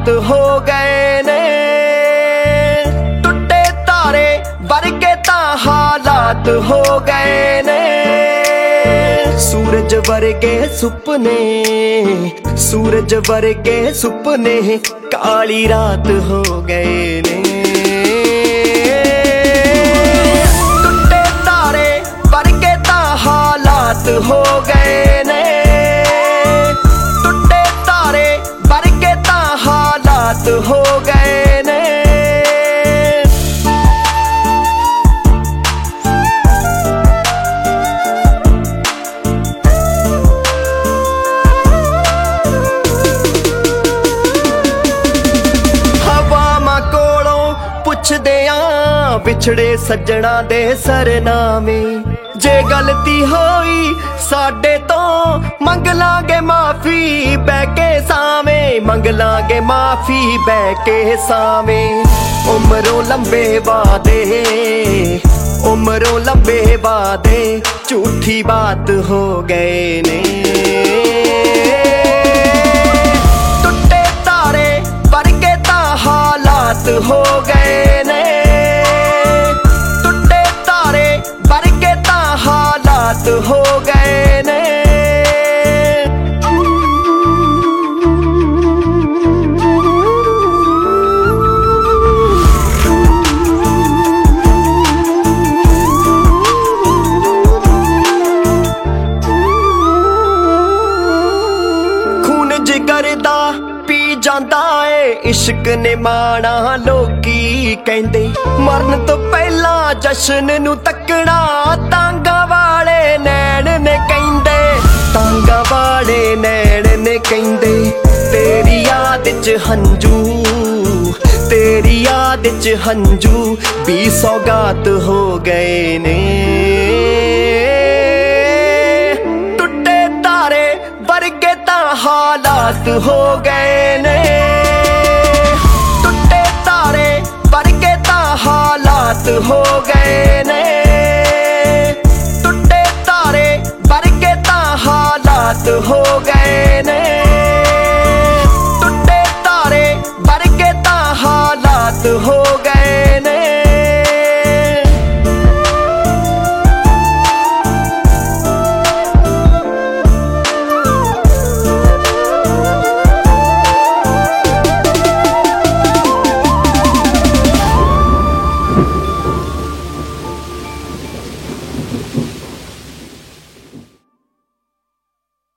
हालात हो गए ने। टुटे तारे वर्गे तां हालात हो गए ने। सूरज वर्गे सुपने, सूरज वर्गे सुपने काली रात हो गए ने। टुटे तारे वर्गे तां हालात हो गए ने। टुटे तारे वर्गे तां हालात हो गए ने। पुछदे आ विछड़े सज्जणा दे सरनामे। जे गलती होई साडे तो मंग लांगे माफी बह के सावे, मंग लांगे माफी बह के सावे। उमरों लंबे वादे, उमरों लंबे वादे झूठी बात हो गए ने। टुटे तारे वर्गे तां हालात हो गए ने। टुटे तारे वर्गे तां हालात हो गए ने। खून जिगर दा पी जांदा ए इश्क ने माना लोकी कहंदे। मरन तो पहला जश्न नू तकना तांगा वाले नैण ने कहंदे, तांगा वाले नैण ने कहंदे। तेरी याद च हंजू, तेरी याद च हंजू भी सौगात हो गए ने। टुटे तारे वर्गे तां हालात हो गए ने। टुटे तारे वर्गे तां हालात हो गए ने। टुटे तारे वर्गे तां हालात हो गए ने। टुटे तारे वर्गे तां हालात हो